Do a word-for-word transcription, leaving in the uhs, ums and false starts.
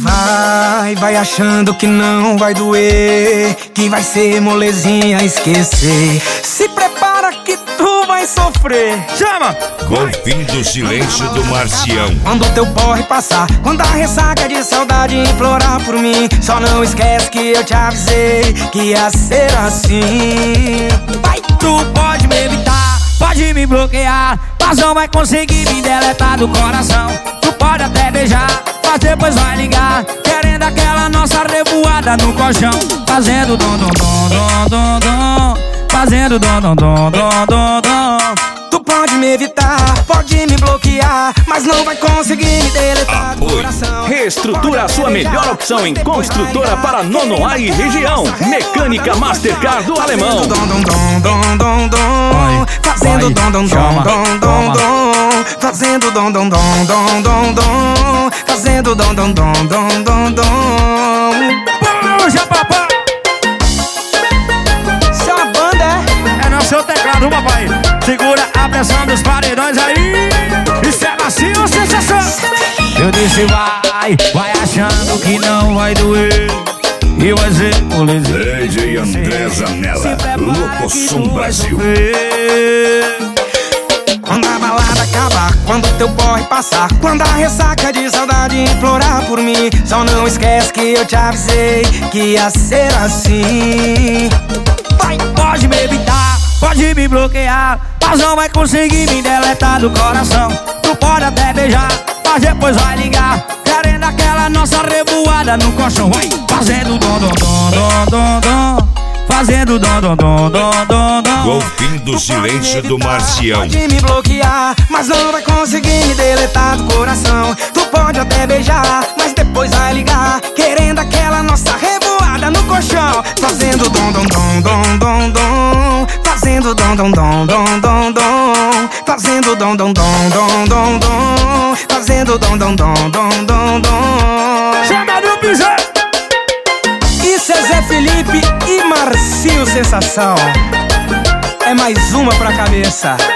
Vai, vai achando que não vai doer, que vai ser molezinha esquecer. Se prepara que tu vai sofrer. Chama! Golfinho do silêncio do Marcião. Quando teu porre passar, quando a ressaca de saudade implorar por mim, só não esquece que eu te avisei que ia ser assim. Vai, tu pode me evitar, pode me bloquear, mas não vai conseguir me deletar do coração. Tu pode até beijar, mas depois vai ligar, querendo aquela nossa revoada no colchão. Fazendo dom dom dom dom dom dom, fazendo dom dom dom dom dom dom. Tu pode me evitar, pode me bloquear, mas não vai conseguir me deletar do coração. Reestrutura a sua melhor opção em construtora para Nonoai e região. Mecânica Mastercar do Alemão. Fazendo dom dom dom dom dom, fazendo dom dom dom dom dom dom, fazendo dom dom dom dom dom dom, fazendo dom dom dom dom dom dom. Puxa, papai! Isso é uma banda, é? É no seu teclado, papai. Segura a pressão dos paredões aí. Isso é macio ou sensação? Eu disse vai, vai achando que não vai doer, e vai ser molezinha. D J André Zanella, Locosom Brasil. Quando a balada acabar, quando teu porre passar, quando a ressaca de saudade implorar por mim, só não esquece que eu te avisei que ia ser assim. Vai, pode me evitar, pode me bloquear, mas não vai conseguir me deletar do coração. Tu pode até beijar, mas depois vai ligar, querendo aquela nossa revoada no colchão. Vai, fazendo dom dom dom dom dom dom, fazendo dom dom dom dom dom dom. Golfinho do silêncio do Marcião. Pode me bloquear, mas não vai conseguir me deletar do coração. Tu pode até beijar, mas depois vai ligar, querendo aquela nossa revoada no colchão. Fazendo dom dom dom dom dom dom, fazendo dom dom dom dom dom dom, fazendo dom dom dom dom dom dom, fazendo dom dom dom dom dom dom. Chama do piseiro! Isso é Zé Felipe e Marcinho Sensação. É mais uma pra cabeça.